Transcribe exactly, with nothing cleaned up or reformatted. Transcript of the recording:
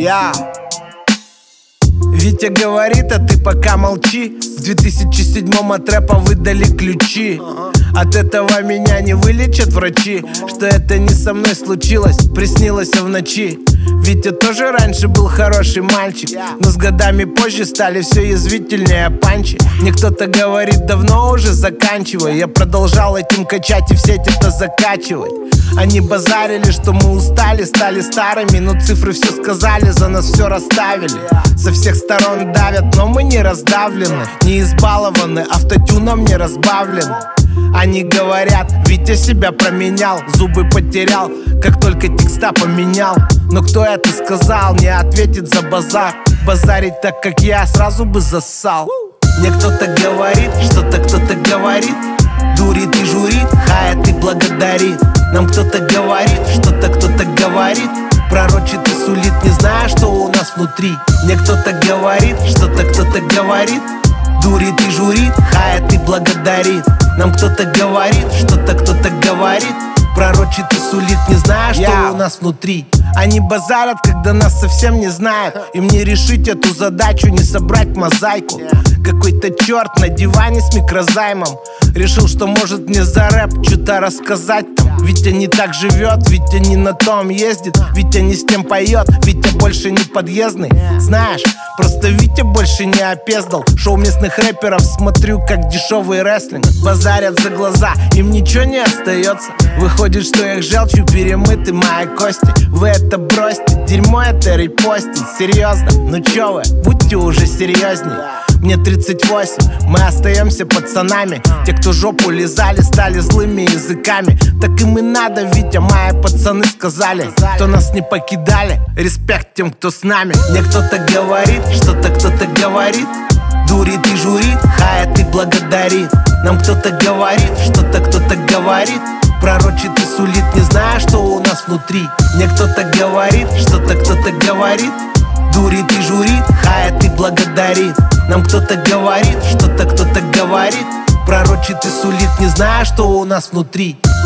Я Витя говорит, а ты пока молчи. В две тысячи седьмом от рэпа выдали ключи. От этого меня не вылечат врачи. Что это не со мной случилось, приснилось в ночи. Витя тоже раньше был хороший мальчик, но с годами позже стали все язвительнее панчи. Мне кто-то говорит, давно уже заканчивай. Я продолжал этим качать и в сеть это закачивать. Они базарили, что мы устали, стали старыми, но цифры все сказали, за нас все расставили. Со всех сторон давят, но мы не раздавлены, не избалованы, автотюном не разбавлены. Они говорят, Витя себя променял, зубы потерял, как только текста поменял. Но кто это сказал, не ответит за базар. Базарить так, как я, сразу бы зассал. Мне кто-то говорит, что-то кто-то говорит, дурит и журит, хает и благодарит. Нам кто-то говорит, что-то кто-то говорит, пророчит и сулит, не зная, что у нас внутри. Мне кто-то говорит, что-то кто-то говорит, дурит и журит, хает и благодарит. Нам кто-то говорит, что-то кто-то говорит, пророчит и сулит, не зная, что yeah. у нас внутри. Они базарят, когда нас совсем не знают. Им не решить эту задачу, не собрать мозаику. Какой-то черт на диване с микрозаймом решил, что может мне за рэп что-то рассказать там. Витя не так живет, Витя не на том ездит, Витя не с тем поет, Витя больше не подъездный. Знаешь, просто Витя больше не опездал. Шоу местных рэперов смотрю, как дешевый рестлинг. Базарят за глаза, им ничего не остается. Выходит, что их желчью перемыты мои кости. Вы это бросьте, дерьмо это репостить. Серьезно, ну чё вы, будьте уже серьезней. Мне тридцать восемь, мы остаемся пацанами. Те, кто жопу лизали, стали злыми языками. Так им и надо, Витя, мои пацаны сказали, кто нас не покидали, респект тем, кто с нами. Мне кто-то говорит, что-то кто-то говорит, дурит и журит, хает и благодарит. Нам кто-то говорит, что-то кто-то говорит, пророчит и сулит, не зная, что у нас внутри. Мне кто-то говорит, что-то кто-то говорит, дурит и журит, хает и благодарит. Нам кто-то говорит, что-то кто-то говорит, пророчит и сулит, не зная, что у нас внутри.